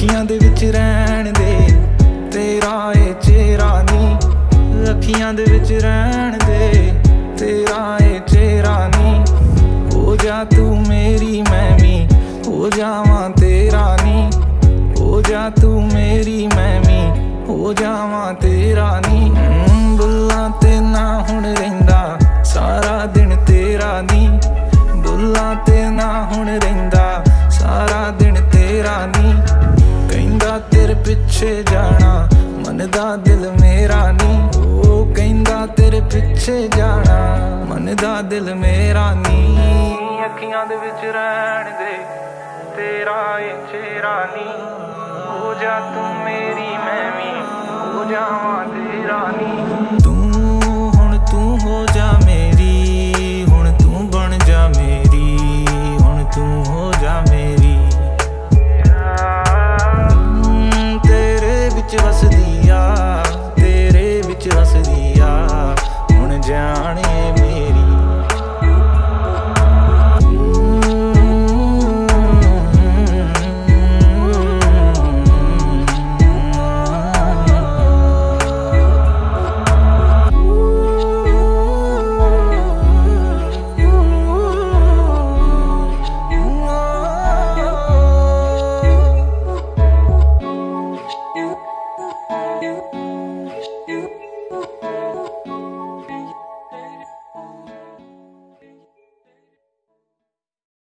अखियां दे विच रहन दे तेरा ए चेहरा नी, अखियां दे विच रहन दे तेरा ए चेहरा नी। हो जा तू मेरी मैं भी हो जावां तेरा नी, हो जा तू मेरी मैं भी हो जावां तेरा नी। बुल्लां ते ना हुण रहिंदा सारा दिन तेरा नी, बुल्लां ते ना हुण रहिंदा सारा दिन तेरा नी। कहंदा तेरे पिछे जाना मनदा दिल मेरा नी, ओ कहंदा तेरे पिछे जाना मनदा दिल मेरा नी। अखियां दे विच रहन दे तेरा ए चेहरा नी, हो जा तू मेरी मैं भी हो जावां तेरा नी।